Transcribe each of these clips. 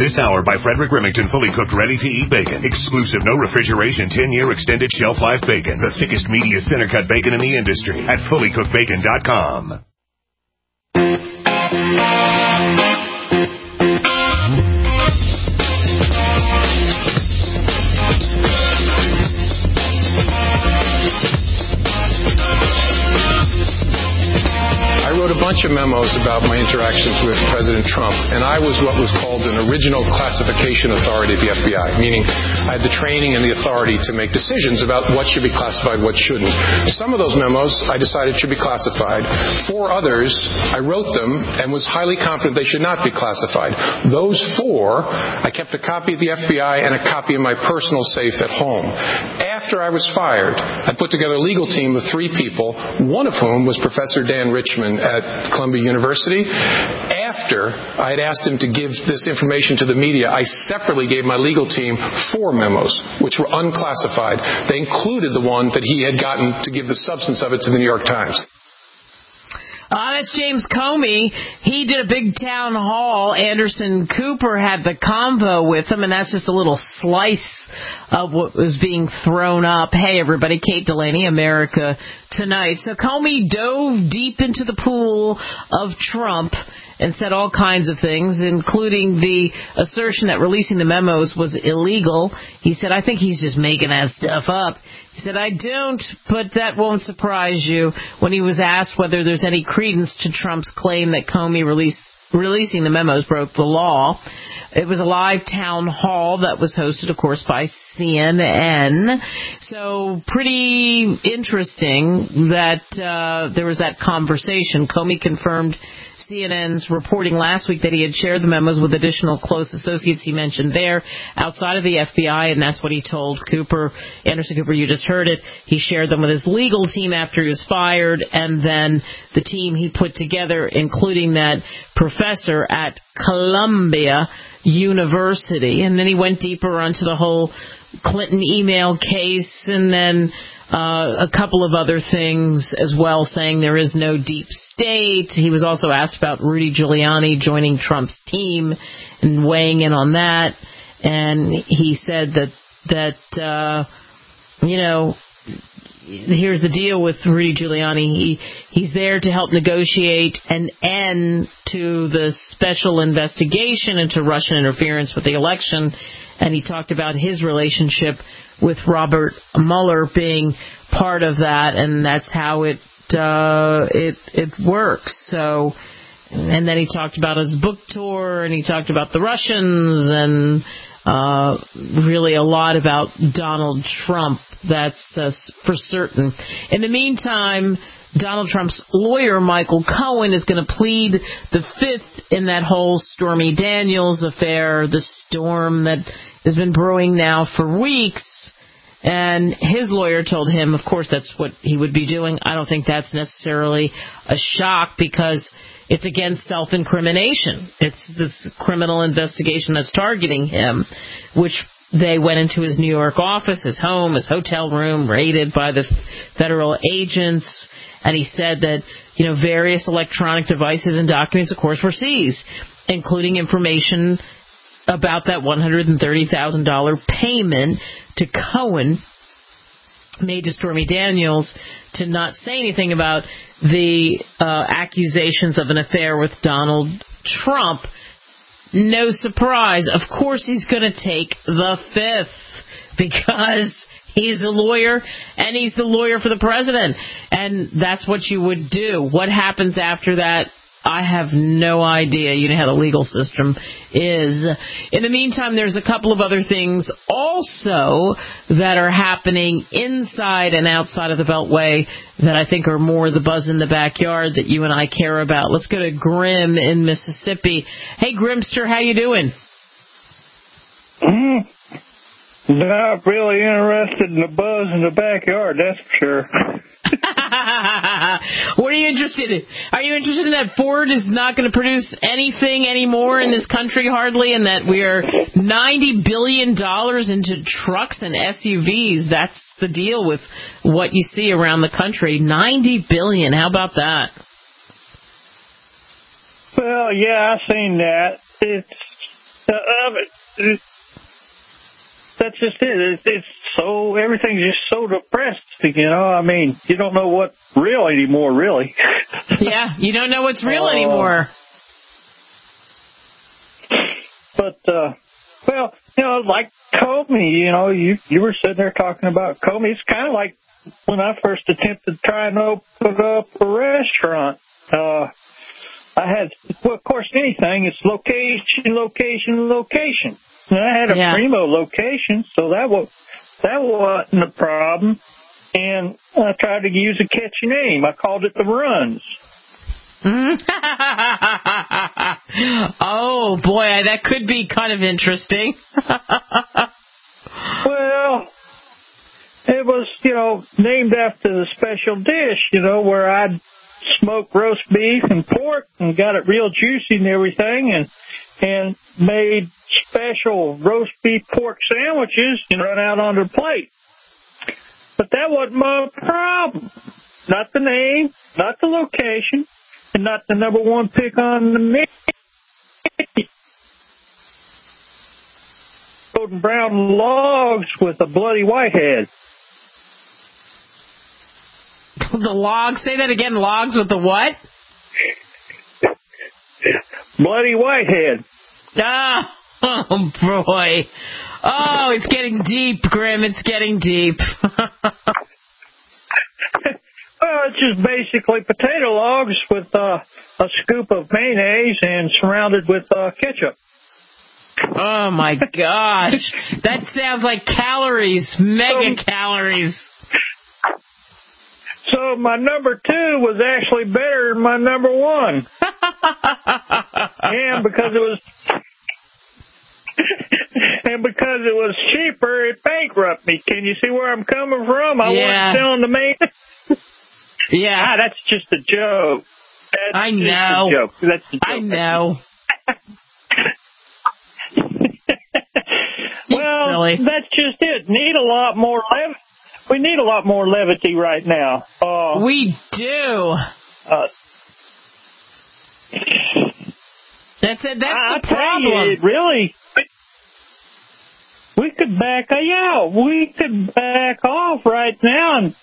This hour by Frederick Remington, fully cooked, ready-to-eat bacon. Exclusive, no refrigeration, 10-year extended shelf life bacon. The thickest, meatiest center-cut bacon in the industry at fullycookedbacon.com. I wrote a bunch of memos about my interactions with President Trump, and I was what was called an original classification authority at the FBI, meaning I had the training and the authority to make decisions about what should be classified, what shouldn't. Some of those memos I decided should be classified. 4 others, I wrote them and was highly confident they should not be classified. Those 4, I kept a copy at the FBI and a copy in my personal safe at home. After I was fired, I put together a legal team of 3 people, one of whom was Professor Dan Richman at Columbia University. After I had asked him to give this information to the media, I separately gave my legal team 4 memos, which were unclassified. They included the one that he had gotten to give the substance of it to the New York Times. That's James Comey. He did a big town hall. Anderson Cooper had the convo with him, and that's just a little slice of what was being thrown up. Hey, everybody, Kate Delaney, America Tonight. So Comey dove deep into the pool of Trump and said all kinds of things, including the assertion that releasing the memos was illegal. He said, I think he's just making that stuff up. He said, I don't, but that won't surprise you. When he was asked whether there's any credence to Trump's claim that Comey releasing the memos broke the law. It was a live town hall that was hosted, of course, by CNN. So pretty interesting that there was that conversation. Comey confirmed CNN's reporting last week that he had shared the memos with additional close associates he mentioned there outside of the FBI, and that's what he told Cooper. Anderson Cooper, you just heard it. He shared them with his legal team after he was fired, and then the team he put together, including that professor at Columbia University. And then he went deeper onto the whole Clinton email case, and then a couple of other things as well, saying there is no deep state. He was also asked about Rudy Giuliani joining Trump's team and weighing in on that. And he said that here's the deal with Rudy Giuliani. He's there to help negotiate an end to the special investigation into Russian interference with the election. And he talked about his relationship with Robert Mueller being part of that, and that's how it works. So, and then he talked about his book tour, and he talked about the Russians, and really a lot about Donald Trump. That's for certain. In the meantime, Donald Trump's lawyer, Michael Cohen, is going to plead the 5th in that whole Stormy Daniels affair, the storm that has been brewing now for weeks. And his lawyer told him, of course, that's what he would be doing. I don't think that's necessarily a shock because it's against self-incrimination. It's this criminal investigation that's targeting him, which they went into his New York office, his home, his hotel room, raided by the federal agents. And he said that, various electronic devices and documents, of course, were seized, including information about that $130,000 payment to Cohen made to Stormy Daniels to not say anything about the accusations of an affair with Donald Trump. No surprise. Of course he's going to take the 5th because he's a lawyer and he's the lawyer for the president. And that's what you would do. What happens after that? I have no idea. You know how the legal system is. In the meantime, there's a couple of other things also that are happening inside and outside of the Beltway that I think are more the buzz in the backyard that you and I care about. Let's go to Grim in Mississippi. Hey, Grimster, how you doing? Not really interested in the buzz in the backyard, that's for sure. What are you interested in? Are you interested in that Ford is not going to produce anything anymore in this country, hardly, and that we are $90 billion into trucks and SUVs? That's the deal with what you see around the country. $90 billion. How about that? Well, yeah, I've seen that. That's just it. It's so, everything's just so depressed, you know. I mean, you don't know what's real anymore, really. Yeah, you don't know what's real anymore. But, well, you know, like Comey, you know, you were sitting there talking about Comey. It's kind of like when I first attempted to try and open up a restaurant. I had, well, of course, anything, it's location. And I had a primo location, so that wasn't a problem. And I tried to use a catchy name. I called it The Runs. Oh, boy, that could be kind of interesting. Well, it was, you know, named after the special dish, you know, where I'd smoke roast beef and pork and got it real juicy and everything, and made special roast beef pork sandwiches and run out on their plate. But that wasn't my problem. Not the name, not the location, and not the number one pick on the menu. Golden brown logs with a bloody whitehead. The logs? Say that again. Logs with the what? Bloody whitehead. Oh, boy. Oh, it's getting deep, Grim. It's getting deep. Well, it's just basically potato logs with a scoop of mayonnaise and surrounded with ketchup. Oh, my gosh. That sounds like calories, mega calories. So my number 2 was actually better than my number 1. And because it was cheaper, it bankrupted me. Can you see where I'm coming from? I wasn't selling the main. Yeah. That's just a joke. I know. That's a joke. I know. Well, really? That's just it. We need a lot more levity right now. We do. That's it. That's the problem. Really, we could back off right now. And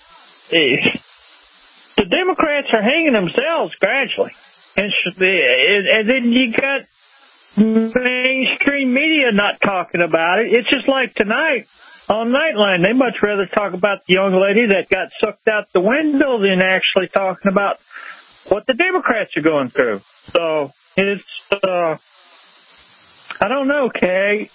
the Democrats are hanging themselves gradually, and then you got mainstream media not talking about it. It's just like tonight on Nightline. They much rather talk about the young lady that got sucked out the window than actually talking about what the Democrats are going through. So it's, I don't know, Kay.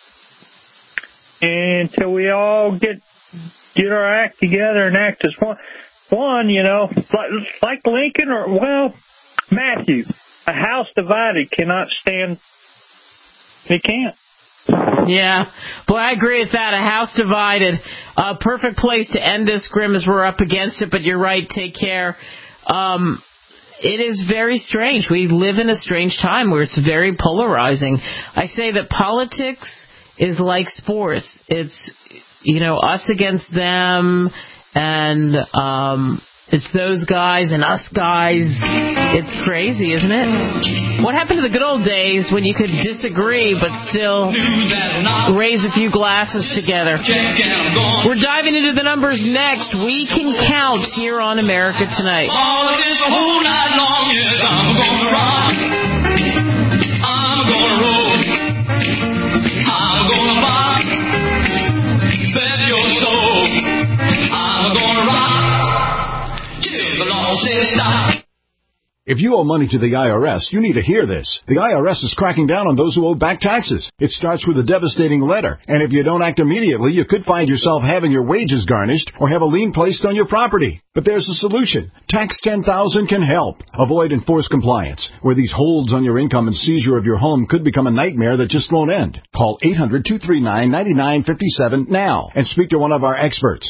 Until we all get our act together and act as one, you know, like Lincoln Matthew. A house divided cannot stand. It can't. Yeah. Boy, I agree with that. A house divided. A perfect place to end this, Grim, as we're up against it, but you're right. Take care. It is very strange. We live in a strange time where it's very polarizing. I say that politics is like sports. It's, you know, us against them, and it's those guys and us guys. It's crazy, isn't it? What happened to the good old days when you could disagree but still raise a few glasses together? We're diving into the numbers next. We Can Count here on America Tonight. All this whole night long, yes, I'm gonna rock. I'm gonna roll. I'm gonna rock. Bet your soul. I'm gonna rock. Till the law says stop. If you owe money to the IRS, you need to hear this. The IRS is cracking down on those who owe back taxes. It starts with a devastating letter, and if you don't act immediately, you could find yourself having your wages garnished or have a lien placed on your property. But there's a solution. Tax 10,000 can help. Avoid enforced compliance, where these holds on your income and seizure of your home could become a nightmare that just won't end. Call 800-239-9957 now and speak to one of our experts.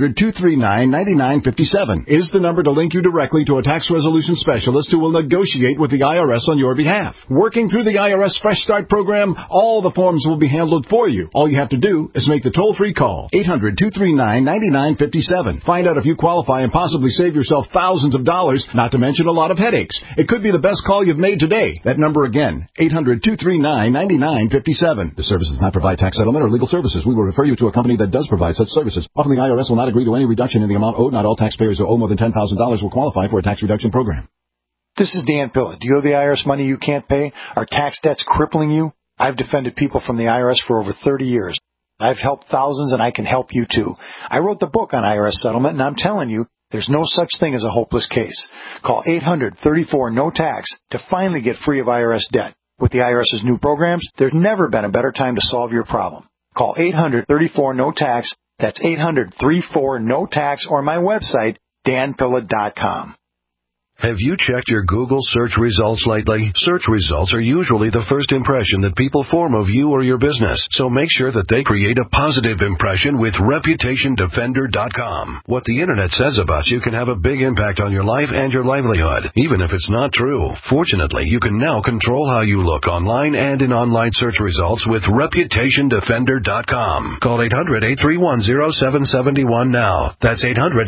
800-239-9957 is the number to link you directly to a tax resolution specialist who will negotiate with the IRS on your behalf. Working through the IRS Fresh Start program, all the forms will be handled for you. All you have to do is make the toll-free call. 800-239-9957. Find out if you qualify and possibly save yourself thousands of dollars, not to mention a lot of headaches. It could be the best call you've made today. That number again, 800-239-9957. The service does not provide tax settlement or legal services. We will refer you to a company that does provide such services. Often the IRS will not agree to any reduction in the amount owed. Not all taxpayers who owe more than $10,000 will qualify for a tax reduction program. This is Dan Pilla. Do you owe the IRS money you can't pay? Are tax debts crippling you? I've defended people from the IRS for over 30 years. I've helped thousands, and I can help you too. I wrote the book on IRS settlement, and I'm telling you, there's no such thing as a hopeless case. Call 800-34-NO-TAX to finally get free of IRS debt. With the IRS's new programs, there's never been a better time to solve your problem. Call 800-34-NO-TAX. That's 800-34-NO-TAX, or my website, danpilla.com. Have you checked your Google search results lately? Search results are usually the first impression that people form of you or your business, so make sure that they create a positive impression with ReputationDefender.com. What the Internet says about you can have a big impact on your life and your livelihood, even if it's not true. Fortunately, you can now control how you look online and in online search results with ReputationDefender.com. Call 800-831-0771 now. That's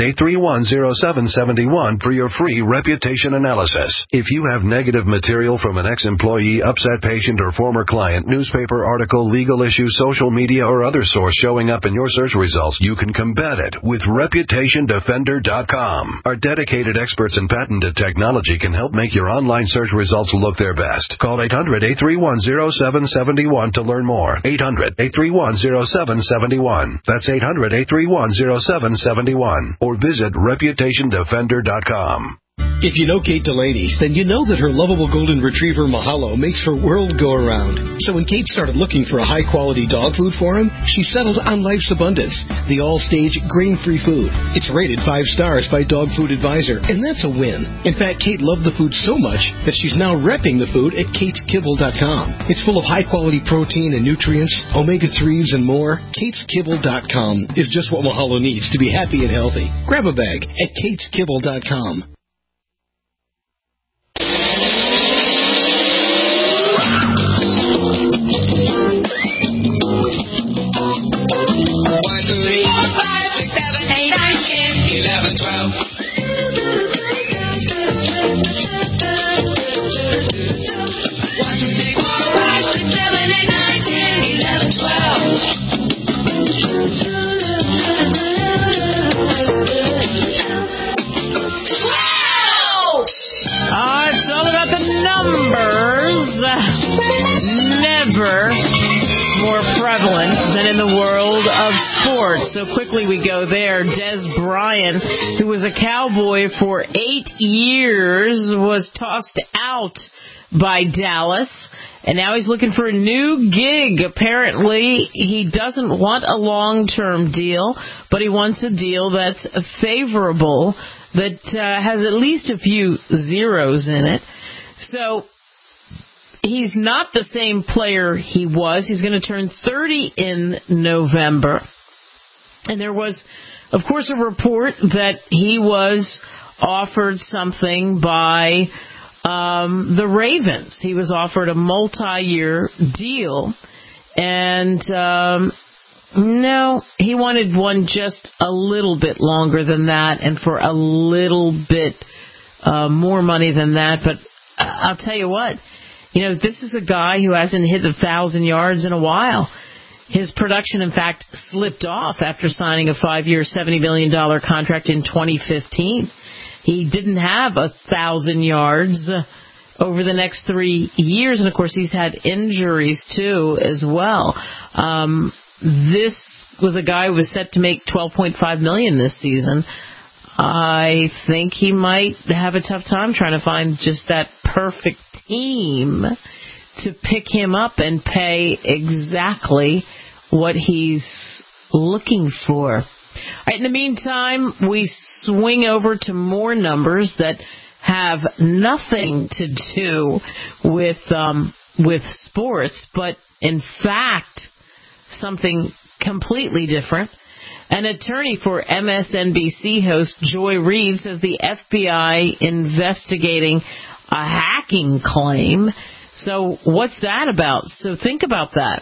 800-831-0771 for your free reputation analysis. If you have negative material from an ex-employee, upset patient, or former client, newspaper article, legal issue, social media, or other source showing up in your search results, you can combat it with ReputationDefender.com. Our dedicated experts in patented technology can help make your online search results look their best. Call 800-831-0771 to learn more. 800-831-0771. That's 800-831-0771. Or visit ReputationDefender.com. If you know Kate Delaney, then you know that her lovable golden retriever Mahalo makes her world go around. So when Kate started looking for a high-quality dog food for him, she settled on Life's Abundance, the all-stage grain-free food. It's rated 5 stars by Dog Food Advisor, and that's a win. In fact, Kate loved the food so much that she's now repping the food at KatesKibble.com. It's full of high-quality protein and nutrients, omega-3s, and more. KatesKibble.com is just what Mahalo needs to be happy and healthy. Grab a bag at KatesKibble.com. It's all about the numbers. Never more prevalent than in the world of sports. So quickly we go there. Des Bryant, who was a Cowboy for 8 years, was tossed out by Dallas. And now he's looking for a new gig. Apparently, he doesn't want a long-term deal, but he wants a deal that's favorable, that has at least a few zeros in it. So he's not the same player he was. He's going to turn 30 in November. And there was, of course, a report that he was offered something by the Ravens. He was offered a multi-year deal. And no, he wanted one just a little bit longer than that and for a little bit more money than that. But I'll tell you what, this is a guy who hasn't hit 1,000 yards in a while. His production, in fact, slipped off after signing a 5-year, $70 million contract in 2015. He didn't have 1,000 yards over the next 3 years. And, of course, he's had injuries, too, as well. This was a guy who was set to make $12.5 million this season. I think he might have a tough time trying to find just that perfect team to pick him up and pay exactly what he's looking for. All right, in the meantime, we swing over to more numbers that have nothing to do with with sports, but in fact, something completely different. An attorney for MSNBC host Joy Reid says the FBI investigating a hacking claim. So what's that about? So think about that.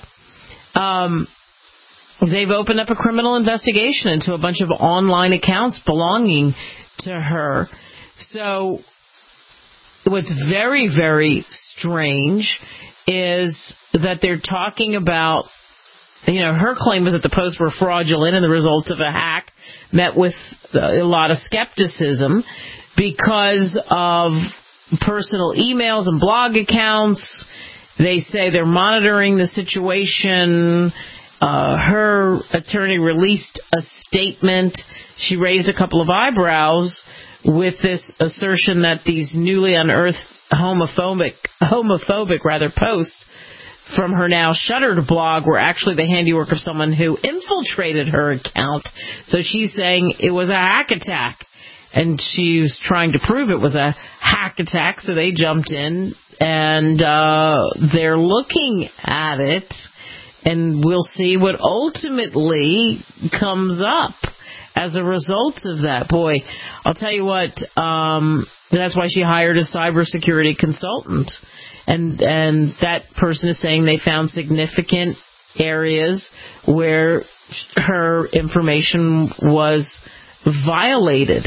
They've opened up a criminal investigation into a bunch of online accounts belonging to her. So what's very, very strange is that they're talking about, her claim was that the posts were fraudulent and the results of a hack met with a lot of skepticism because of personal emails and blog accounts. They say they're monitoring the situation. Her attorney released a statement. She raised a couple of eyebrows with this assertion that these newly unearthed homophobic posts from her now shuttered blog were actually the handiwork of someone who infiltrated her account. So she's saying it was a hack attack. And she's trying to prove it was a hack attack, so they jumped in, and they're looking at it, and we'll see what ultimately comes up as a result of that. Boy, I'll tell you what, that's why she hired a cybersecurity consultant. And that person is saying they found significant areas where her information was violated.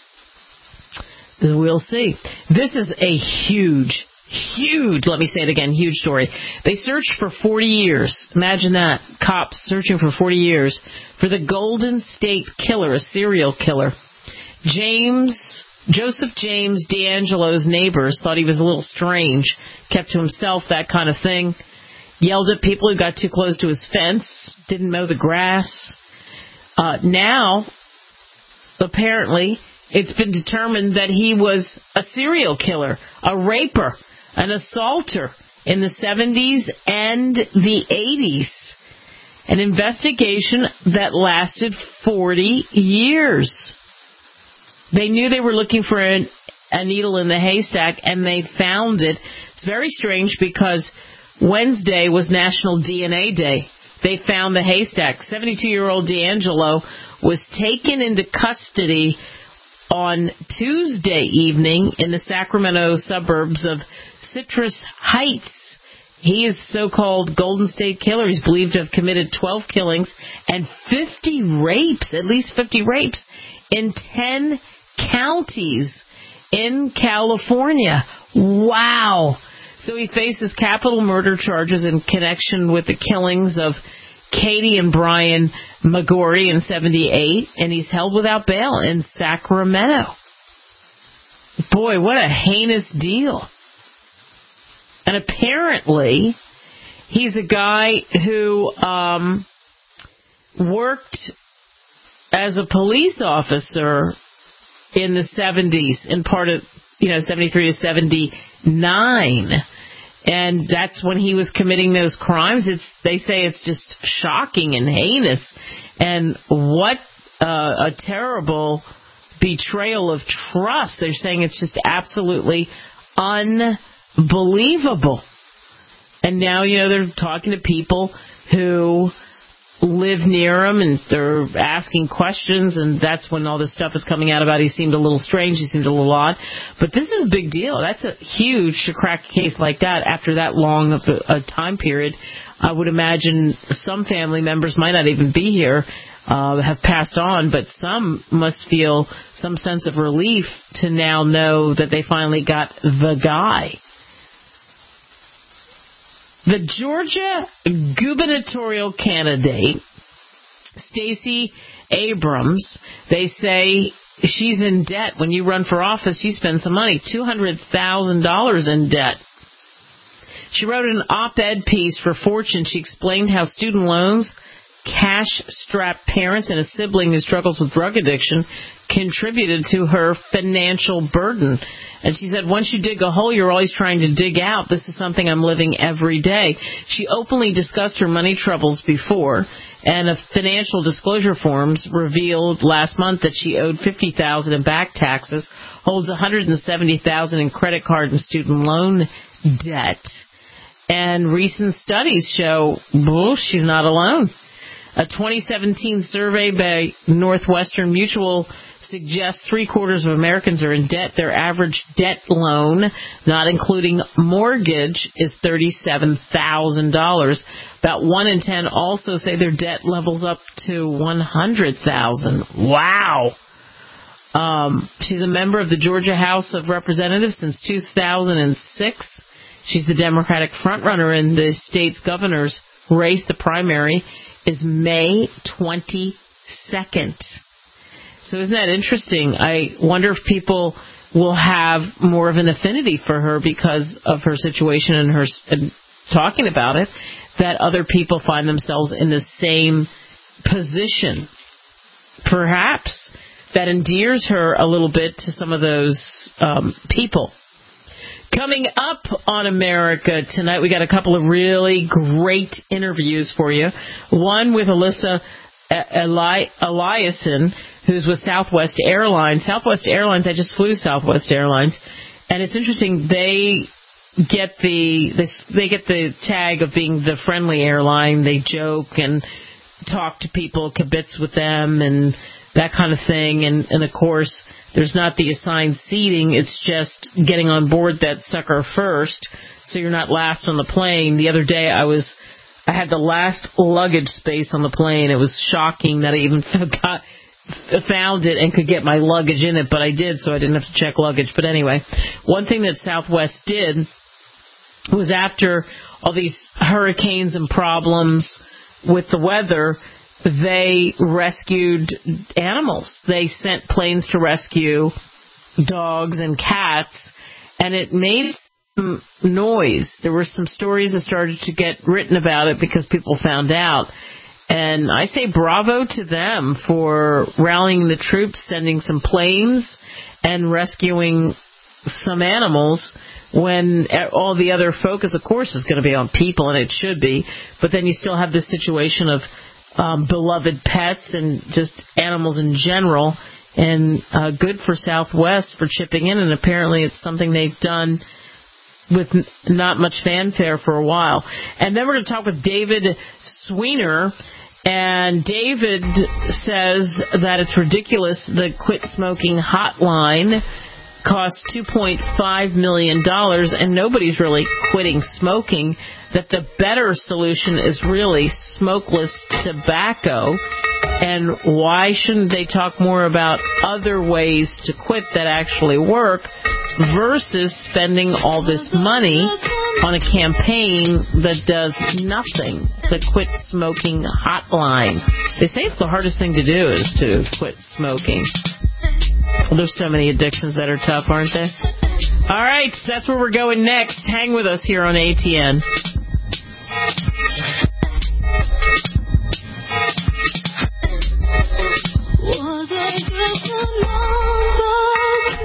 We'll see. This is a huge, let me say it again, huge story. They searched for 40 years. Imagine that. Cops searching for 40 years for the Golden State Killer, a serial killer. Joseph James D'Angelo's neighbors thought he was a little strange, kept to himself, that kind of thing. Yelled at people who got too close to his fence, didn't mow the grass. Now, apparently, it's been determined that he was a serial killer, a raper, an assaulter in the 70s and the 80s. An investigation that lasted 40 years. They knew they were looking for a needle in the haystack, and they found it. It's very strange because Wednesday was National DNA Day. They found the haystack. 72-year-old D'Angelo was taken into custody on Tuesday evening in the Sacramento suburbs of Citrus Heights. He is so-called Golden State Killer. He's believed to have committed 12 killings and 50 rapes, at least 50 rapes, in 10 counties in California. Wow. So he faces capital murder charges in connection with the killings of Katie and Brian McGorry in 78, and he's held without bail in Sacramento. Boy, what a heinous deal. And apparently, he's a guy who worked as a police officer in the 70s, in part of, 73 to 79. And that's when he was committing those crimes. They say it's just shocking and heinous. And what a terrible betrayal of trust. They're saying it's just absolutely unbelievable. And now, they're talking to people who live near him, and they're asking questions, and that's when all this stuff is coming out about he seemed a little strange, he seemed a little odd. But this is a big deal. That's a huge to crack a case like that after that long of a time period. I would imagine some family members might not even be here, have passed on, but some must feel some sense of relief to now know that they finally got the guy. The Georgia gubernatorial candidate, Stacey Abrams, they say she's in debt. When you run for office, you spend some money, $200,000 in debt. She wrote an op-ed piece for Fortune. She explained how student loans, cash-strapped parents, and a sibling who struggles with drug addiction contributed to her financial burden. And she said, once you dig a hole, you're always trying to dig out. This is something I'm living every day. She openly discussed her money troubles before, and a financial disclosure forms revealed last month that she owed $50,000 in back taxes, holds $170,000 in credit card and student loan debt. And recent studies show, she's not alone. A 2017 survey by Northwestern Mutual suggests 3/4 of Americans are in debt. Their average debt loan, not including mortgage, is $37,000. About 1 in 10 also say their debt levels up to $100,000. Wow. She's a member of the Georgia House of Representatives since 2006. She's the Democratic frontrunner in the state's governor's race. The primary is May 22nd. So isn't that interesting? I wonder if people will have more of an affinity for her because of her situation and her talking about it, that other people find themselves in the same position. Perhaps that endears her a little bit to some of those people. Coming up on America tonight, we got a couple of really great interviews for you. One with Alyssa Eliason, who's with Southwest Airlines. Southwest Airlines, I just flew Southwest Airlines, and it's interesting. They get the tag of being the friendly airline. They joke and talk to people, kibitz with them, and that kind of thing. And of course, there's not the assigned seating. It's just getting on board that sucker first, so you're not last on the plane. The other day, I had the last luggage space on the plane. It was shocking that I even found it and could get my luggage in it, but I did, so I didn't have to check luggage. But anyway, one thing that Southwest did was after all these hurricanes and problems with the weather, they rescued animals. They sent planes to rescue dogs and cats, and it made some noise. There were some stories that started to get written about it because people found out. And I say bravo to them for rallying the troops, sending some planes, and rescuing some animals when all the other focus, of course, is going to be on people, and it should be. But then you still have this situation of beloved pets and just animals in general, and good for Southwest for chipping in, and apparently it's something they've done with not much fanfare for a while. And then we're going to talk with David Sweener, and David says that it's ridiculous the Quit Smoking Hotline costs $2.5 million, and nobody's really quitting smoking, that the better solution is really smokeless tobacco. And why shouldn't they talk more about other ways to quit that actually work versus spending all this money on a campaign that does nothing? The Quit Smoking Hotline. They say it's the hardest thing to do is to quit smoking. Well, there's so many addictions that are tough, aren't they? All right, that's where we're going next. Hang with us here on ATN. Was I just a number to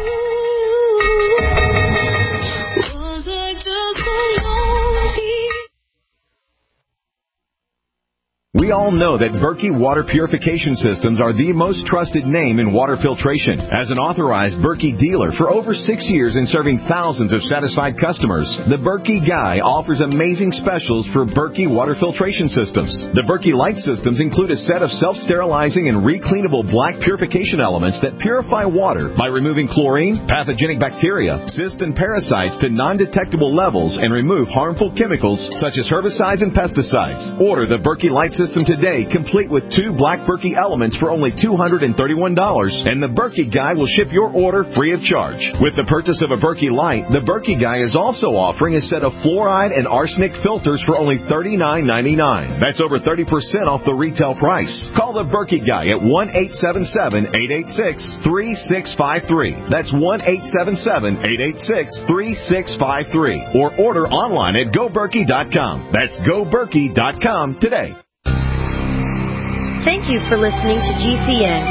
you? Was I just a lonely? We all know that Berkey Water Purification Systems are the most trusted name in water filtration. As an authorized Berkey dealer for over 6 years and serving thousands of satisfied customers, the Berkey Guy offers amazing specials for Berkey Water Filtration Systems. The Berkey Light Systems include a set of self-sterilizing and recleanable black purification elements that purify water by removing chlorine, pathogenic bacteria, cysts, and parasites to non-detectable levels and remove harmful chemicals such as herbicides and pesticides. Order the Berkey Light System today, complete with 2 black Berkey elements for only $231, and the Berkey Guy will ship your order free of charge. With the purchase of a Berkey Light, the Berkey Guy is also offering a set of fluoride and arsenic filters for only $39.99. That's over 30% off the retail price. Call the Berkey Guy at 1-877-886-3653. That's 1-877-886-3653. Or order online at GoBerkey.com. That's GoBerkey.com today. Thank you for listening to GCN.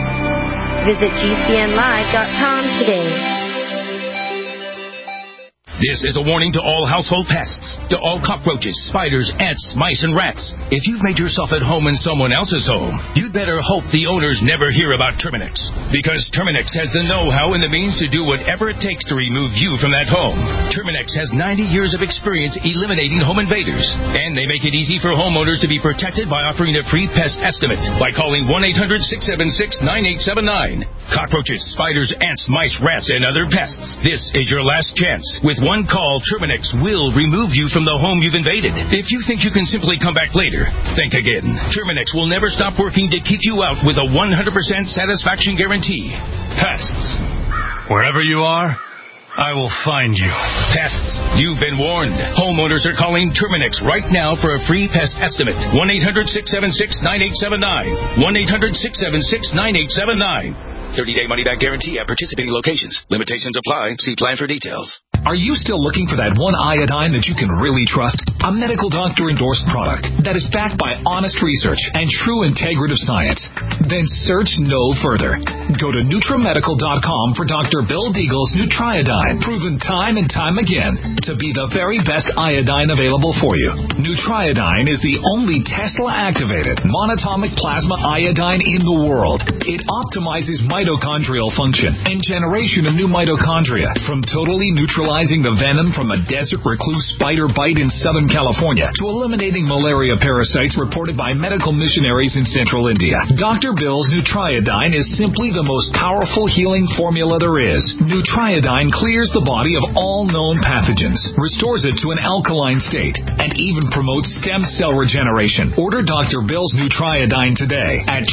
Visit GCNlive.com today. This is a warning to all household pests, to all cockroaches, spiders, ants, mice, and rats. If you've made yourself at home in someone else's home, you'd better hope the owners never hear about Terminix. Because Terminix has the know-how and the means to do whatever it takes to remove you from that home. Terminix has 90 years of experience eliminating home invaders. And they make it easy for homeowners to be protected by offering a free pest estimate by calling 1-800-676-9879. Cockroaches, spiders, ants, mice, rats, and other pests. This is your last chance. With one call, Terminix will remove you from the home you've invaded. If you think you can simply come back later, think again. Terminix will never stop working to keep you out with a 100% satisfaction guarantee. Pests. Wherever you are, I will find you. Pests, you've been warned. Homeowners are calling Terminix right now for a free pest estimate. 1-800-676-9879. 1-800-676-9879. 30-day money-back guarantee at participating locations. Limitations apply. See plan for details. Are you still looking for that one iodine that you can really trust? A medical doctor-endorsed product that is backed by honest research and true integrative science? Then search no further. Go to NutriMedical.com for Dr. Bill Deagle's Nutriodine, proven time and time again to be the very best iodine available for you. Nutriodine is the only Tesla-activated monatomic plasma iodine in the world. It optimizes mitochondrial function and generation of new mitochondria, from totally neutralizing the venom from a desert recluse spider bite in Southern California to eliminating malaria parasites reported by medical missionaries in Central India. Dr. Bill's Nutriodine is simply the most powerful healing formula there is. Nutriodine clears the body of all known pathogens, restores it to an alkaline state, and even promotes stem cell regeneration. Order Dr. Bill's Nutriodine today at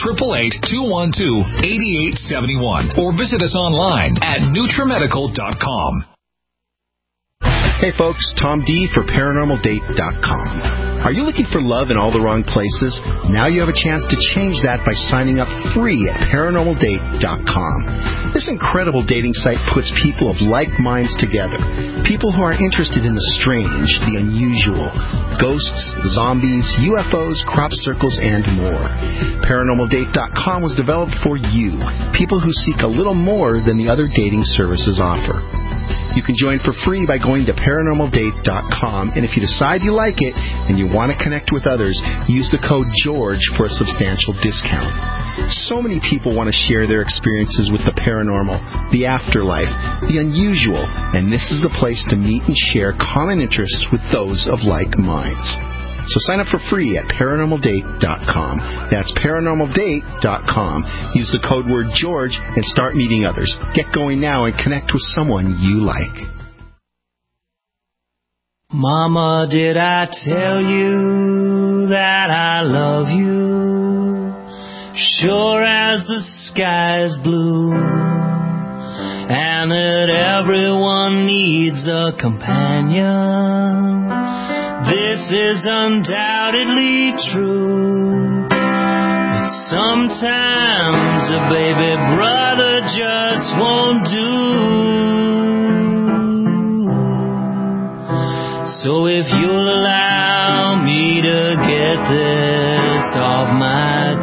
888-212-8871 or visit us online at NutriMedical.com. Hey folks, Tom D for ParanormalDate.com. Are you looking for love in all the wrong places? Now you have a chance to change that by signing up free at ParanormalDate.com. This incredible dating site puts people of like minds together. People who are interested in the strange, the unusual, ghosts, zombies, UFOs, crop circles, and more. ParanormalDate.com was developed for you, people who seek a little more than the other dating services offer. You can join for free by going to ParanormalDate.com, and if you decide you like it and you want to connect with others, use the code GEORGE for a substantial discount. So many people want to share their experiences with the paranormal, the afterlife, the unusual, and this is the place to meet and share common interests with those of like minds. So sign up for free at ParanormalDate.com. That's ParanormalDate.com. Use the code word George and start meeting others. Get going now and connect with someone you like. Mama, did I tell you that I love you? Sure as the sky is blue, and that everyone needs a companion. This is undoubtedly true, but sometimes a baby brother just won't do. So if you'll allow me to get this off my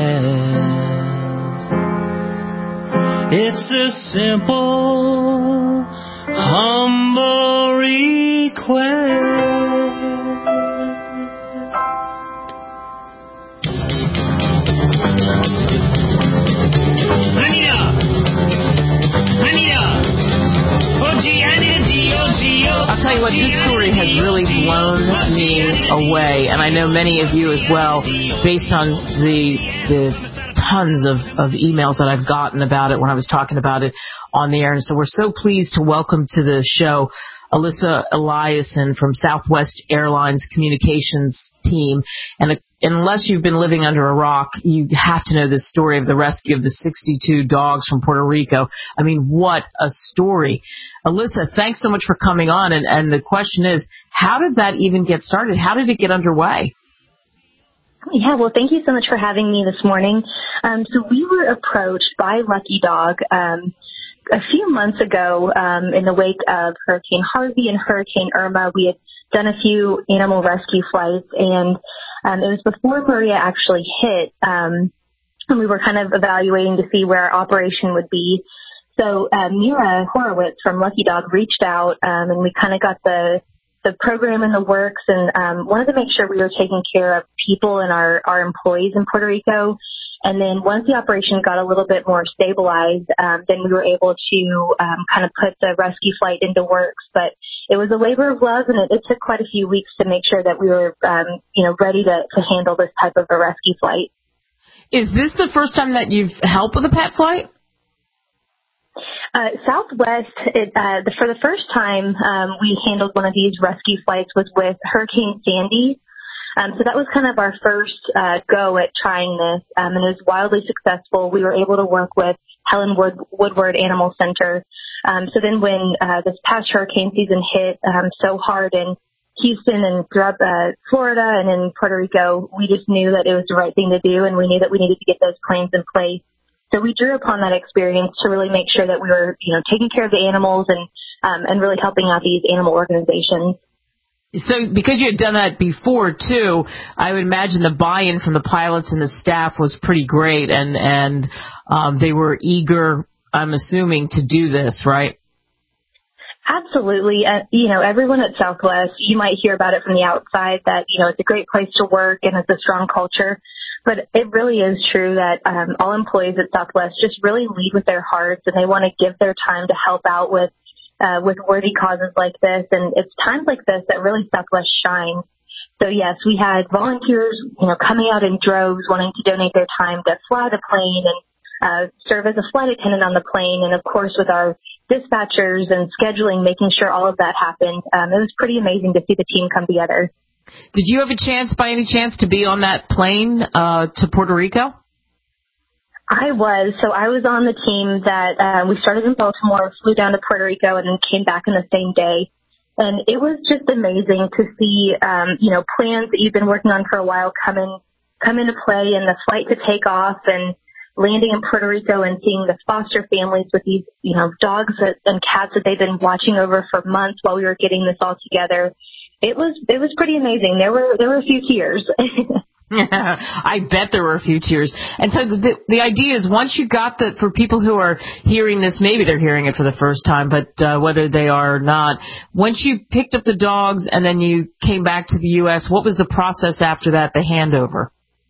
chest, it's a simple, humble request. I'll tell you what, this story has really blown me away, and I know many of you as well, based on the tons of emails that I've gotten about it when I was talking about it on the air. And so we're so pleased to welcome to the show Alyssa Eliason from Southwest Airlines Communications team. And unless you've been living under a rock, you have to know this story of the rescue of the 62 dogs from Puerto Rico. I mean, what a story. Alyssa, thanks so much for coming on. And the question is, how did that even get started? How did it get underway? Yeah, well, thank you so much for having me this morning. So we were approached by Lucky Dog a few months ago in the wake of Hurricane Harvey and Hurricane Irma. We had done a few animal rescue flights, and it was before Maria actually hit, and we were kind of evaluating to see where our operation would be. So Mira Horowitz from Lucky Dog reached out, and we kind of got the program in the works, and wanted to make sure we were taking care of people and our employees in Puerto Rico. And then once the operation got a little bit more stabilized, then we were able to kind of put the rescue flight into works. But it was a labor of love, and it took quite a few weeks to make sure that we were, ready to handle this type of a rescue flight. Is this the first time that you've helped with a pet flight? Southwest, for the first time we handled one of these rescue flights was with Hurricane Sandy. So that was kind of our first go at trying this, and it was wildly successful. We were able to work with Helen Woodward Animal Center. So then when this past hurricane season hit so hard in Houston and throughout Florida and in Puerto Rico, we just knew that it was the right thing to do, and we knew that we needed to get those planes in place. So we drew upon that experience to really make sure that we were, taking care of the animals and really helping out these animal organizations. So because you had done that before, too, I would imagine the buy-in from the pilots and the staff was pretty great, and they were eager, I'm assuming, to do this, right? Absolutely. Everyone at Southwest, you might hear about it from the outside that, it's a great place to work and it's a strong culture. But it really is true that all employees at Southwest just really lead with their hearts, and they want to give their time to help out with worthy causes like this. And it's times like this that really Southwest shines. So yes, we had volunteers, coming out in droves wanting to donate their time to fly the plane and serve as a flight attendant on the plane. And of course, with our dispatchers and scheduling, making sure all of that happened. It was pretty amazing to see the team come together. Did you have a chance, by any chance, to be on that plane to Puerto Rico? I was. So I was on the team that we started in Baltimore, flew down to Puerto Rico, and then came back in the same day. And it was just amazing to see, plans that you've been working on for a while come into play, and the flight to take off and landing in Puerto Rico and seeing the foster families with these, dogs and cats that they've been watching over for months while we were getting this all together. It was pretty amazing. There were a few tears. I bet there were a few tears. And so the idea is, once you got for people who are hearing this, maybe they're hearing it for the first time, but whether they are or not, once you picked up the dogs and then you came back to the U.S., what was the process after that, the handover?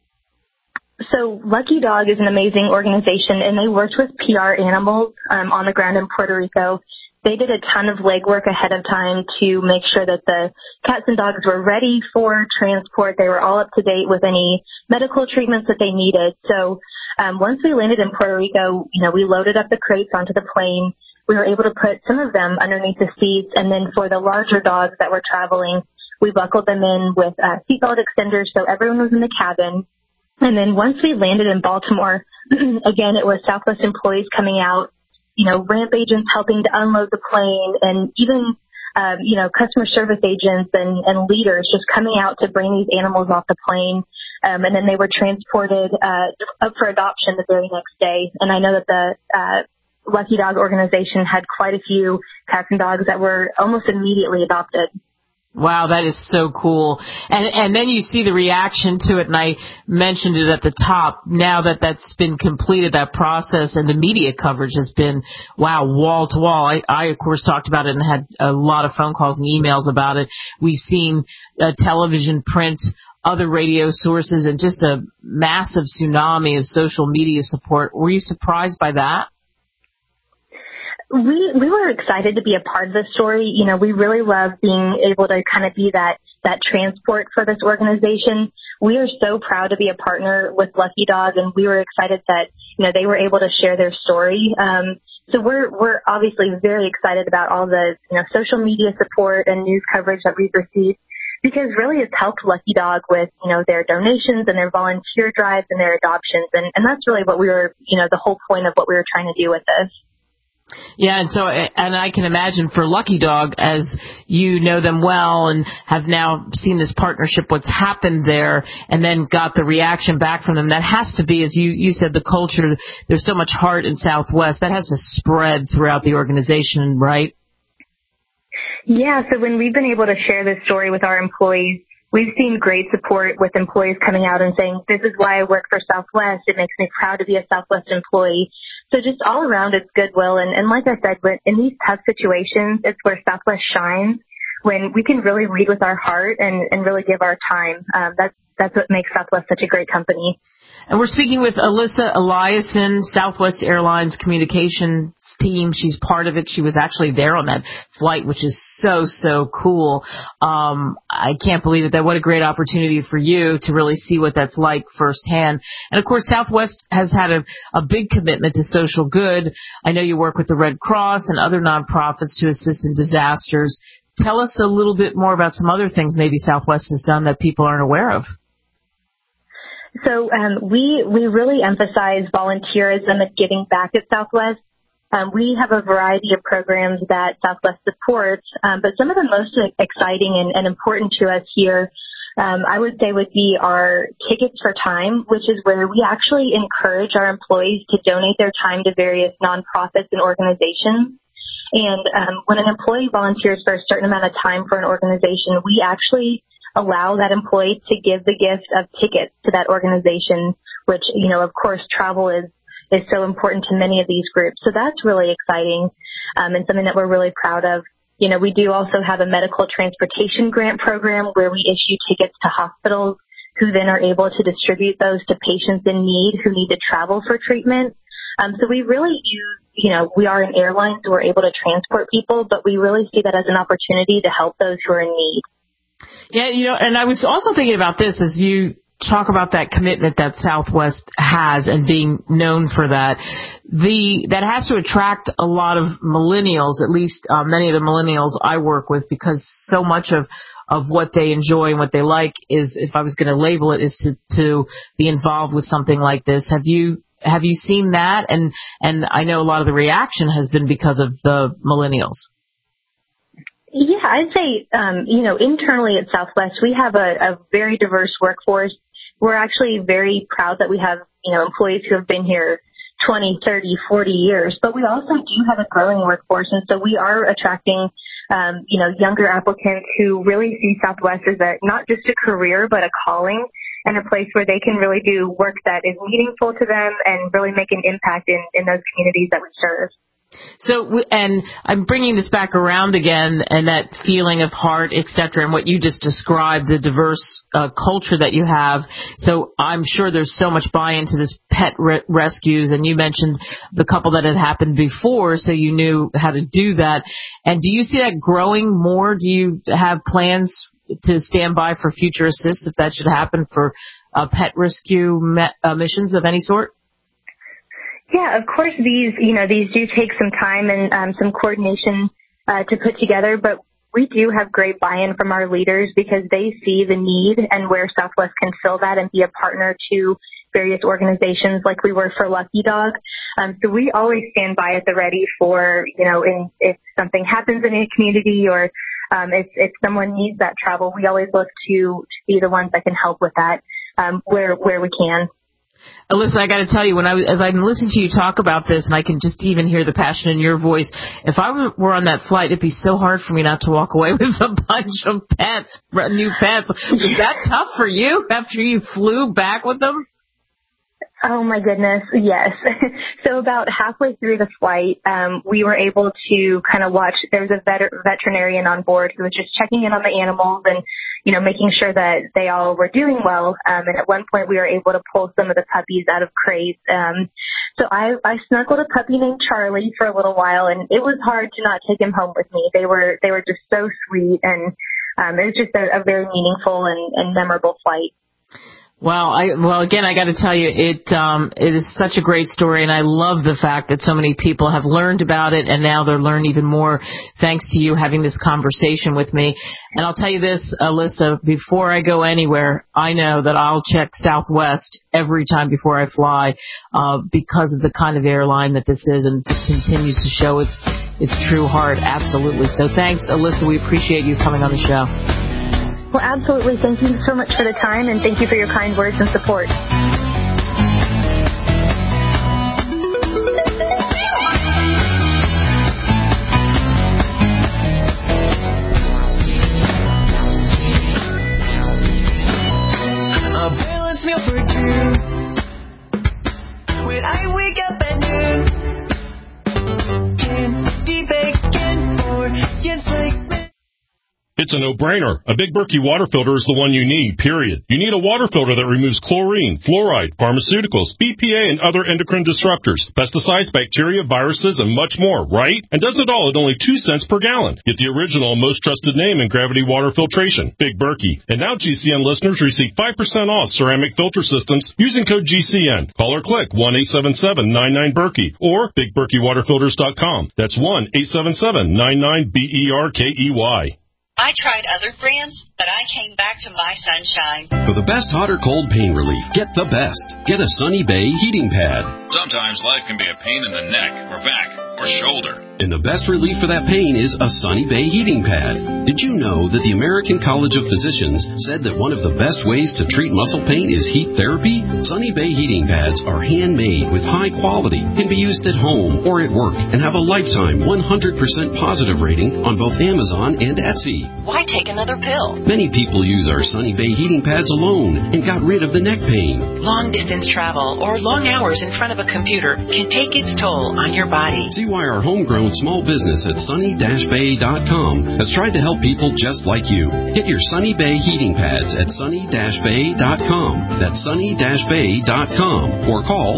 So Lucky Dog is an amazing organization, and they worked with PR Animals on the ground in Puerto Rico. They did a ton of legwork ahead of time to make sure that the cats and dogs were ready for transport. They were all up to date with any medical treatments that they needed. So once we landed in Puerto Rico, we loaded up the crates onto the plane. We were able to put some of them underneath the seats. And then for the larger dogs that were traveling, we buckled them in with seatbelt extenders so everyone was in the cabin. And then once we landed in Baltimore, again, it was Southwest employees coming out, ramp agents helping to unload the plane, and even, customer service agents and leaders just coming out to bring these animals off the plane. And then they were transported up for adoption the very next day. And I know that the Lucky Dog organization had quite a few cats and dogs that were almost immediately adopted. Wow, that is so cool. And then you see the reaction to it, and I mentioned it at the top. Now that that's been completed, that process, and the media coverage has been, wow, wall to wall. I of course, talked about it and had a lot of phone calls and emails about it. We've seen television, print, other radio sources, and just a massive tsunami of social media support. Were you surprised by that? We were excited to be a part of the story. We really love being able to kind of be that transport for this organization. We are so proud to be a partner with Lucky Dog, and we were excited that, they were able to share their story. So we're obviously very excited about all the, social media support and news coverage that we've received, because really it's helped Lucky Dog with, their donations and their volunteer drives and their adoptions. And that's really what we were, the whole point of what we were trying to do with this. Yeah, and I can imagine for Lucky Dog, as you know them well and have now seen this partnership, what's happened there, and then got the reaction back from them, that has to be, as you said, the culture. There's so much heart in Southwest. That has to spread throughout the organization, right? Yeah, so when we've been able to share this story with our employees, we've seen great support with employees coming out and saying, this is why I work for Southwest. It makes me proud to be a Southwest employee. So just all around, it's goodwill. And like I said, in these tough situations, it's where Southwest shines, when we can really lead with our heart and really give our time. That's what makes Southwest such a great company. And we're speaking with Alyssa Eliason, Southwest Airlines Communications team. She's part of it. She was actually there on that flight, which is so cool. I can't believe it. What a great opportunity for you to really see what that's like firsthand. And of course, Southwest has had a big commitment to social good. I know you work with the Red Cross and other nonprofits to assist in disasters. Tell us a little bit more about some other things maybe Southwest has done that people aren't aware of. So we really emphasize volunteerism and giving back at Southwest. We have a variety of programs that Southwest supports, but some of the most exciting and important to us here, I would say, would be our Tickets for Time, which is where we actually encourage our employees to donate their time to various nonprofits and organizations. And when an employee volunteers for a certain amount of time for an organization, we actually allow that employee to give the gift of tickets to that organization, which, of course, travel is so important to many of these groups. So that's really exciting and something that we're really proud of. We do also have a medical transportation grant program where we issue tickets to hospitals who then are able to distribute those to patients in need who need to travel for treatment. So we really use, we are an airline, so we're able to transport people, but we really see that as an opportunity to help those who are in need. Yeah, and I was also thinking about this as you talk about that commitment that Southwest has and being known for that. That has to attract a lot of millennials, at least many of the millennials I work with, because so much of what they enjoy and what they like is, if I was going to label it, is to be involved with something like this. Have you seen that? And I know a lot of the reaction has been because of the millennials. Yeah, I'd say, internally at Southwest, we have a very diverse workforce. We're actually very proud that we have, employees who have been here 20, 30, 40 years, but we also do have a growing workforce. And so we are attracting, younger applicants who really see Southwest as not just a career, but a calling and a place where they can really do work that is meaningful to them and really make an impact in those communities that we serve. So, and I'm bringing this back around again, and that feeling of heart, et cetera, and what you just described, the diverse culture that you have. So I'm sure there's so much buy-in to this pet rescues, and you mentioned the couple that had happened before, so you knew how to do that. And do you see that growing more? Do you have plans to stand by for future assists if that should happen for pet rescue missions of any sort? Yeah, of course, these do take some time and some coordination to put together, but we do have great buy-in from our leaders because they see the need and where Southwest can fill that and be a partner to various organizations like we were for Lucky Dog. So we always stand by at the ready for, if something happens in a community or if someone needs that travel, we always look to be the ones that can help with that where we can. Alyssa, I got to tell you, as I'm listening to you talk about this, and I can just even hear the passion in your voice, if I were on that flight, it'd be so hard for me not to walk away with a bunch of new pets. Was that tough for you after you flew back with them? Oh, my goodness, yes. So about halfway through the flight, we were able to kind of watch. There was a veterinarian on board who was just checking in on the animals and, making sure that they all were doing well. And at one point, we were able to pull some of the puppies out of crates. So I snuggled a puppy named Charlie for a little while, and it was hard to not take him home with me. They were just so sweet, and it was just a very meaningful and memorable flight. Well, again, I got to tell you, it is such a great story, and I love the fact that so many people have learned about it, and now they're learning even more thanks to you having this conversation with me. And I'll tell you this, Alyssa, before I go anywhere, I know that I'll check Southwest every time before I fly because of the kind of airline that this is, and just continues to show its true heart. Absolutely. So thanks, Alyssa. We appreciate you coming on the show. Well, absolutely. Thank you so much for the time, and thank you for your kind words and support. A balanced meal for two. When I wake up at noon, It's a no-brainer. A Big Berkey water filter is the one you need, period. You need a water filter that removes chlorine, fluoride, pharmaceuticals, BPA, and other endocrine disruptors, pesticides, bacteria, viruses, and much more, right? And does it all at only 2 cents per gallon. Get the original and most trusted name in gravity water filtration, Big Berkey. And now GCN listeners receive 5% off ceramic filter systems using code GCN. Call or click 1-877-99-BERKEY or BigBerkeyWaterFilters.com. That's 1-877-99-BERKEY. I tried other brands, but I came back to My Sunshine. For the best hot or cold pain relief, get the best. Get a Sunny Bay heating pad. Sometimes life can be a pain in the neck or back or shoulder. And the best relief for that pain is a Sunny Bay heating pad. Did you know that the American College of Physicians said that one of the best ways to treat muscle pain is heat therapy? Sunny Bay heating pads are handmade with high quality, can be used at home or at work, and have a lifetime 100% positive rating on both Amazon and Etsy. Why take another pill? Many people use our Sunny Bay heating pads alone and got rid of the neck pain. Long distance travel or long hours in front of a computer can take its toll on your body. See why our homegrown small business at sunny-bay.com has tried to help people just like you. Get your Sunny Bay heating pads at sunny-bay.com. That's sunny-bay.com or call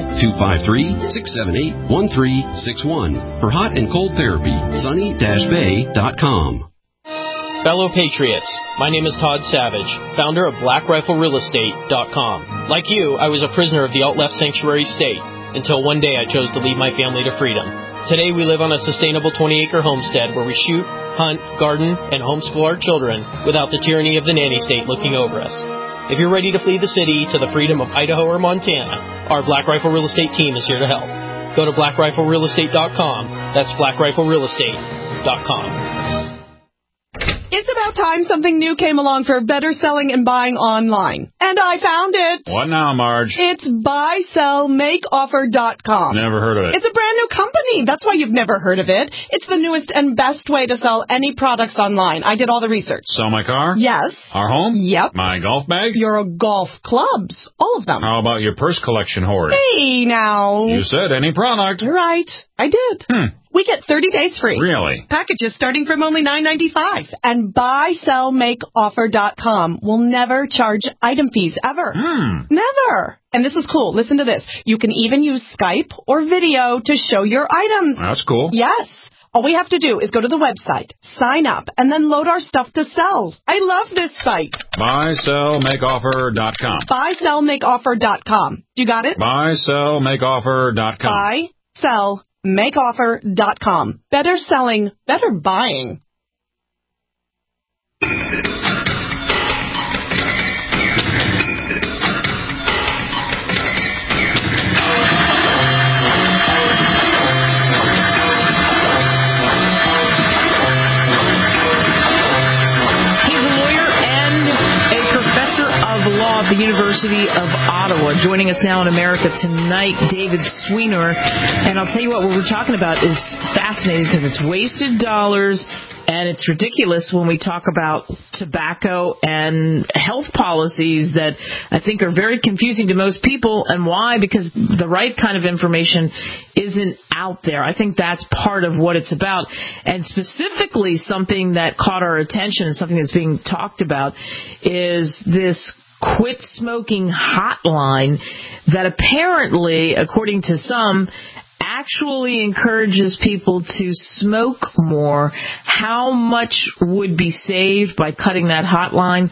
253-678-1361 for hot and cold therapy. sunny-bay.com. Fellow Patriots, my name is Todd Savage, founder of BlackRifleRealEstate.com. Like you, I was a prisoner of the alt-left sanctuary state until one day I chose to lead my family to freedom. Today we live on a sustainable 20-acre homestead where we shoot, hunt, garden, and homeschool our children without the tyranny of the nanny state looking over us. If you're ready to flee the city to the freedom of Idaho or Montana, our Black Rifle Real Estate team is here to help. Go to BlackRifleRealEstate.com. That's BlackRifleRealEstate.com. It's about time something new came along for better selling and buying online. And I found it. What now, Marge? It's buysellmakeoffer.com. Never heard of it. It's a brand new company. That's why you've never heard of it. It's the newest and best way to sell any products online. I did all the research. Sell my car? Yes. Our home? Yep. My golf bag? Your golf clubs. All of them. How about your purse collection hoard? Hey, now. You said any product. Right. I did. We get 30 days free. Really? Packages starting from only $9.95. And buysellmakeoffer.com will never charge item fees ever. Never. And this is cool. Listen to this. You can even use Skype or video to show your items. That's cool. Yes. All we have to do is go to the website, sign up, and then load our stuff to sell. I love this site. Buysellmakeoffer.com. Buysellmakeoffer.com. You got it? Buysellmakeoffer.com. Buysellmakeoffer.com. Better selling, better buying. Law at the University of Ottawa. Joining us now in America Tonight, David Sweener. And I'll tell you what we're talking about is fascinating because it's wasted dollars and it's ridiculous when we talk about tobacco and health policies that I think are very confusing to most people. And why? Because the right kind of information isn't out there. I think that's part of what it's about. And specifically something that caught our attention and something that's being talked about is this quit smoking hotline that apparently, according to some, actually encourages people to smoke more. How much would be saved by cutting that hotline?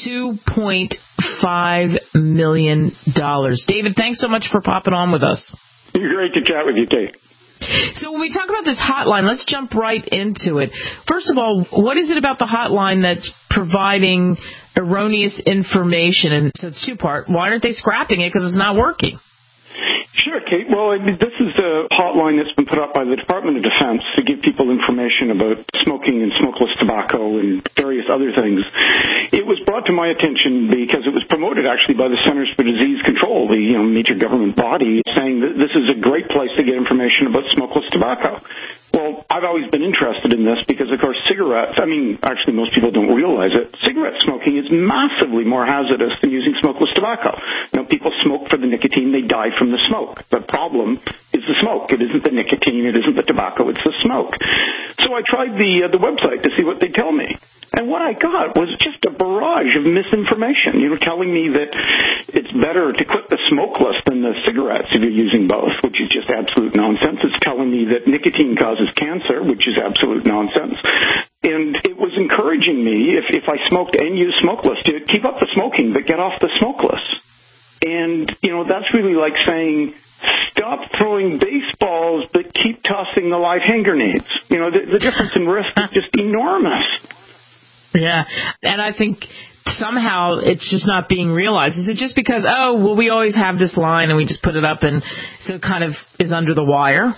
$2.5 million. David, thanks so much for popping on with us. Great to chat with you, Kate. So when we talk about this hotline, let's jump right into it. First of all, what is it about the hotline that's providing erroneous information? And so it's two-part. Why aren't they scrapping it? Because it's not working. Sure, Kate. Well, this is a hotline that's been put up by the Department of Defense to give people information about smoking and smokeless tobacco and various other things. It was brought to my attention because it was promoted actually by the Centers for Disease Control, the major government body, saying that this is a great place to get information about smokeless tobacco. Well, I've always been interested in this because, of course, actually most people don't realize it. Cigarette smoking is massively more hazardous than using smokeless tobacco. People smoke for the nicotine, they die from the smoke. The problem is the smoke. It isn't the nicotine, it isn't the tobacco, it's the smoke. So I tried the website to see what they tell me. And what I got was just a barrage of misinformation, telling me that it's better to quit the smokeless than the cigarettes if you're using both, which is just absolute nonsense. It's telling me that nicotine causes cancer, which is absolute nonsense. And it was encouraging me, if I smoked and used smokeless, to keep up the smoking, but get off the smokeless. And, that's really like saying, stop throwing baseballs, but keep tossing the live hand grenades. The difference in risk is just enormous. Yeah, and I think somehow it's just not being realized. Is it just because, we always have this line and we just put it up and so it kind of is under the wire?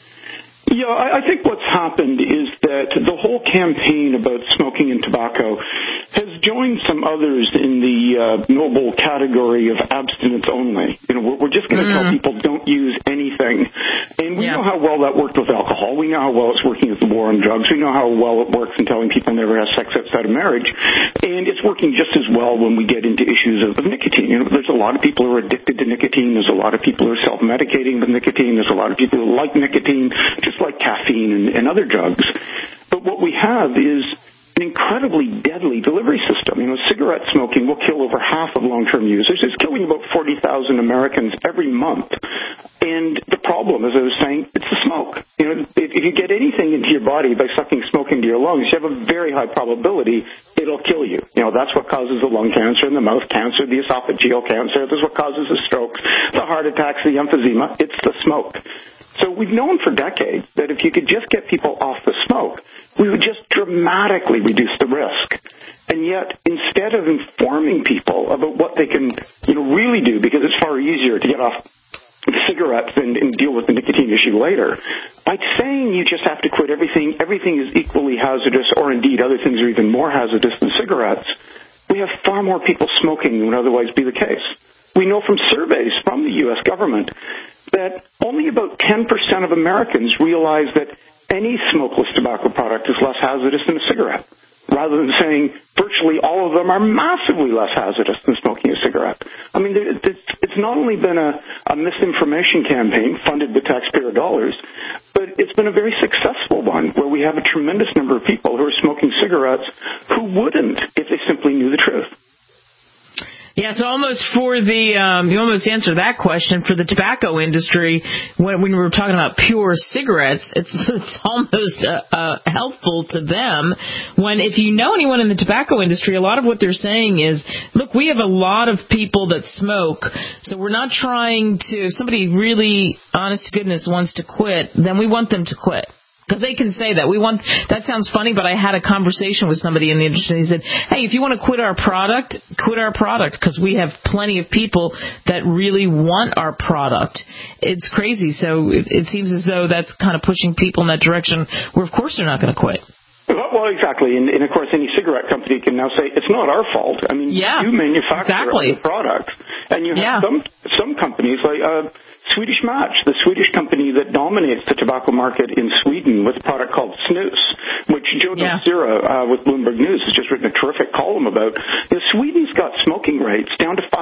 Yeah, I think what's happened is that the whole campaign about smoking and tobacco has joined some others in the noble category of abstinence only. We're just going to tell people don't use anything. And we know how well that worked with alcohol. We know how well it's working with the war on drugs. We know how well it works in telling people never have sex outside of marriage. And it's working just as well when we get into issues of nicotine. There's a lot of people who are addicted to nicotine. There's a lot of people who are self-medicating with nicotine. There's a lot of people who like nicotine, just like caffeine and other drugs. But what we have is an incredibly deadly delivery system. Cigarette smoking will kill over half of long-term users. It's killing about 40,000 Americans every month. And the problem, as I was saying, it's the smoke. If you get anything into your body by sucking smoke into your lungs, you have a very high probability it'll kill you. That's what causes the lung cancer and the mouth cancer, the esophageal cancer. That's what causes the strokes, the heart attacks, the emphysema. It's the smoke. So we've known for decades that if you could just get people off the smoke, we would just dramatically reduce the risk. And yet, instead of informing people about what they can, really do, because it's far easier to get off cigarettes and deal with the nicotine issue later, by saying you just have to quit everything is equally hazardous, or indeed other things are even more hazardous than cigarettes, we have far more people smoking than would otherwise be the case. We know from surveys from the U.S. government that only about 10% of Americans realize that any smokeless tobacco product is less hazardous than a cigarette, rather than saying virtually all of them are massively less hazardous than smoking a cigarette. I mean, it's not only been a misinformation campaign funded with taxpayer dollars, but it's been a very successful one where we have a tremendous number of people who are smoking cigarettes who wouldn't if they simply knew the truth. Yeah, so almost you almost answered that question for the tobacco industry. When we were talking about pure cigarettes, it's almost helpful to them when, if you know anyone in the tobacco industry, a lot of what they're saying is, look, we have a lot of people that smoke, so we're not trying to, if somebody really, honest to goodness, wants to quit, then we want them to quit. Because they can say that. That sounds funny, but I had a conversation with somebody in the industry, and he said, hey, if you want to quit our product, because we have plenty of people that really want our product. It's crazy. So it seems as though that's kind of pushing people in that direction where, of course, they're not going to quit. Well, exactly. And of course, any cigarette company can now say, it's not our fault. I mean, you manufacture the product. And you have some companies like Swedish Match, the Swedish company that dominates the tobacco market in Sweden with a product called Snus, which Joe Nocera with Bloomberg News has just written a terrific column about. Sweden's got smoking rates down to 5%.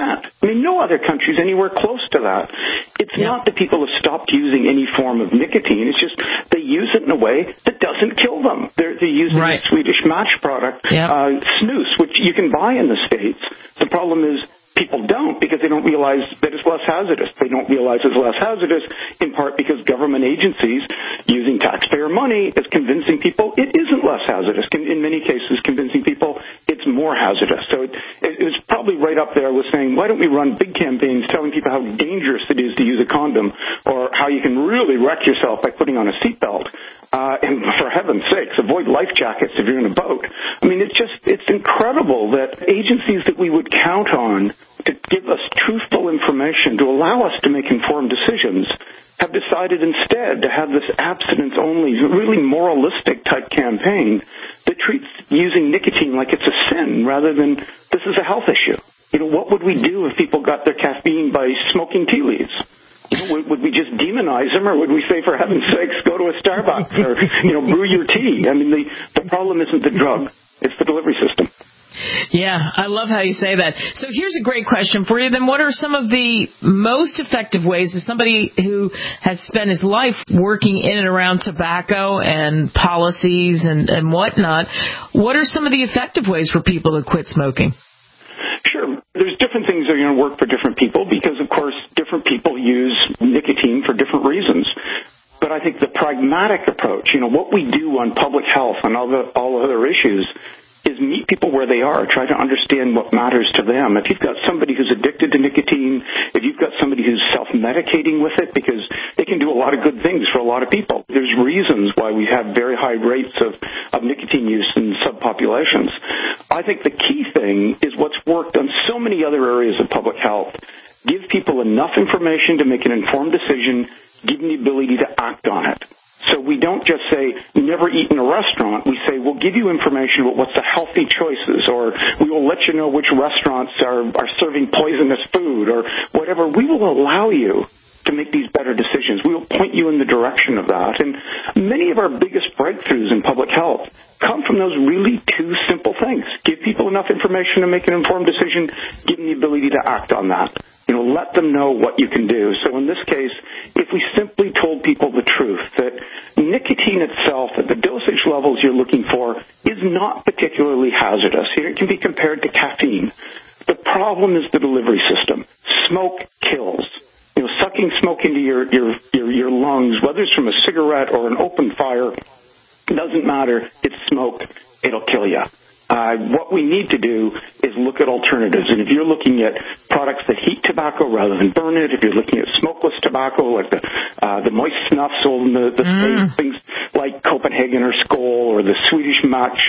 I mean, no other country's anywhere close to that. It's not that people have stopped using any form of nicotine. It's just they use it in a way that doesn't kill them. They're using the Swedish Match product, Snus, which you can buy in the States. The problem is people don't, because they don't realize that it's less hazardous. They don't realize it's less hazardous in part because government agencies using taxpayer money is convincing people it isn't less hazardous. In many cases, convincing people it's more hazardous. So it was probably right up there with saying, why don't we run big campaigns telling people how dangerous it is to use a condom, or how you can really wreck yourself by putting on a seatbelt. And for heaven's sakes, avoid life jackets if you're in a boat. I mean, it's incredible that agencies that we would count on to give us truthful information, to allow us to make informed decisions, have decided instead to have this abstinence-only, really moralistic type campaign that treats using nicotine like it's a sin rather than this is a health issue. What would we do if people got their caffeine by smoking tea leaves? Would we just demonize them, or would we say, for heaven's sakes, go to a Starbucks or, brew your tea? I mean, the problem isn't the drug, it's the delivery system. Yeah, I love how you say that. So here's a great question for you. Then what are some of the most effective ways as somebody who has spent his life working in and around tobacco and policies and whatnot, what are some of the effective ways for people to quit smoking? Sure. There's different things that are going to work for different people because, of course, different people use nicotine for different reasons. But I think the pragmatic approach, what we do on public health and all other issues is meet people where they are, try to understand what matters to them. If you've got somebody who's addicted to nicotine, if you've got somebody who's self-medicating with it, because they can do a lot of good things for a lot of people. There's reasons why we have very high rates of nicotine use in subpopulations. I think the key thing is what's worked on so many other areas of public health. Give people enough information to make an informed decision, give them the ability to act on it. So we don't just say, never eat in a restaurant. We say, we'll give you information about what's the healthy choices, or we will let you know which restaurants are serving poisonous food, or whatever. We will allow you to make these better decisions. We will point you in the direction of that. And many of our biggest breakthroughs in public health come from those really two simple things. Give people enough information to make an informed decision, give them the ability to act on that. Let them know what you can do. So in this case, if we simply told people the truth, that nicotine itself at the dosage levels you're looking for is not particularly hazardous. It can be compared to caffeine. The problem is the delivery system. Smoke kills. Sucking smoke into your lungs, whether it's from a cigarette or an open fire, doesn't matter. It's smoke. It'll kill you. What we need to do is look at alternatives. And if you're looking at products that heat tobacco rather than burn it, if you're looking at smokeless tobacco like the moist snuff sold in the States, things like Copenhagen or Skoal or the Swedish Match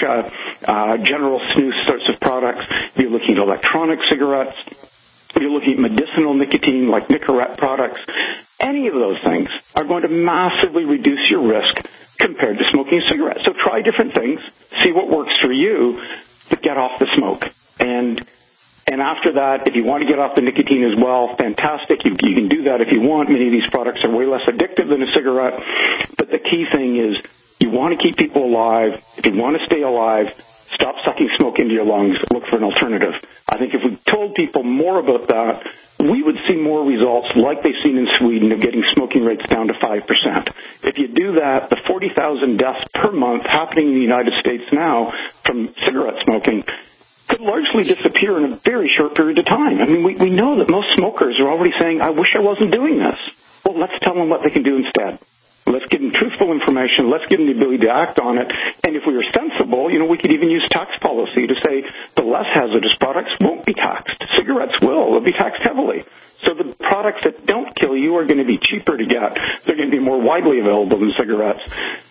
General Snus sorts of products, if you're looking at electronic cigarettes, if you're looking at medicinal nicotine like Nicorette products, any of those things are going to massively reduce your risk compared to smoking a cigarette. So try different things, see what works for you, but get off the smoke. And after that, if you want to get off the nicotine as well, fantastic. You can do that if you want. Many of these products are way less addictive than a cigarette. But the key thing is you want to keep people alive. If you want to stay alive, stop sucking smoke into your lungs. Look for an alternative. I think if we told people more about that, we would see more results like they've seen in Sweden of getting smoking rates down to 5%. If you do that, the 40,000 deaths per month happening in the United States now from cigarette smoking could largely disappear in a very short period of time. I mean, we know that most smokers are already saying, I wish I wasn't doing this. Well, let's tell them what they can do instead. Let's give them truthful information. Let's give them the ability to act on it. And if we were sensible, we could even use tax policy to say the less hazardous products won't be taxed. Cigarettes will. They'll be taxed heavily. So the products that don't kill you are going to be cheaper to get. They're going to be more widely available than cigarettes.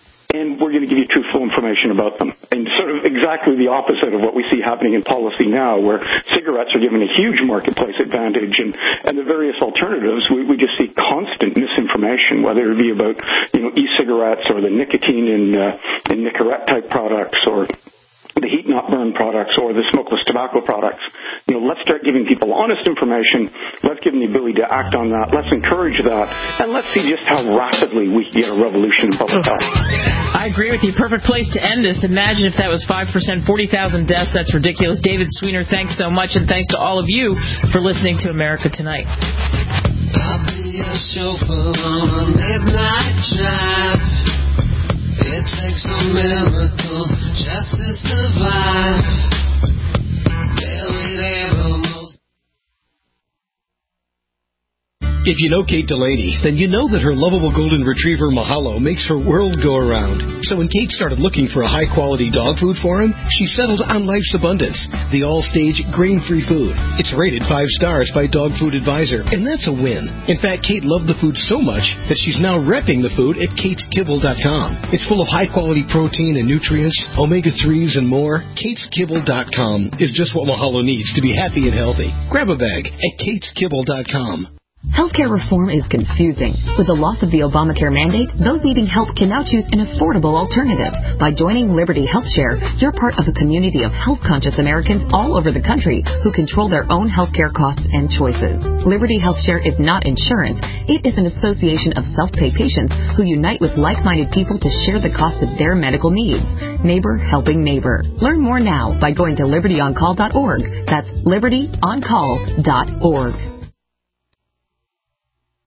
And we're going to give you truthful information about them. And sort of exactly the opposite of what we see happening in policy now, where cigarettes are given a huge marketplace advantage and the various alternatives, we just see constant misinformation, whether it be about, e-cigarettes or the nicotine in Nicorette type products or the heat not burn products or the smokeless tobacco products. Let's start giving people honest information. Let's give them the ability to act on that. Let's encourage that. And let's see just how rapidly we can get a revolution in public health. I agree with you. Perfect place to end this. Imagine if that was 5%, 40,000 deaths. That's ridiculous. David Sweanor, thanks so much. And thanks to all of you for listening to America Tonight. I'll be a chauffeur on a midnight drive. It takes a miracle just to survive. If you know Kate Delaney, then you know that her lovable golden retriever Mahalo makes her world go around. So when Kate started looking for a high-quality dog food for him, she settled on Life's Abundance, the all-stage grain-free food. It's rated 5 stars by Dog Food Advisor, and that's a win. In fact, Kate loved the food so much that she's now repping the food at KatesKibble.com. It's full of high-quality protein and nutrients, omega-3s, and more. KatesKibble.com is just what Mahalo needs to be happy and healthy. Grab a bag at KatesKibble.com. Healthcare reform is confusing. With the loss of the Obamacare mandate, those needing help can now choose an affordable alternative. By joining Liberty HealthShare, you're part of a community of health-conscious Americans all over the country who control their own healthcare costs and choices. Liberty HealthShare is not insurance. It is an association of self-pay patients who unite with like-minded people to share the cost of their medical needs. Neighbor helping neighbor. Learn more now by going to libertyoncall.org. That's libertyoncall.org.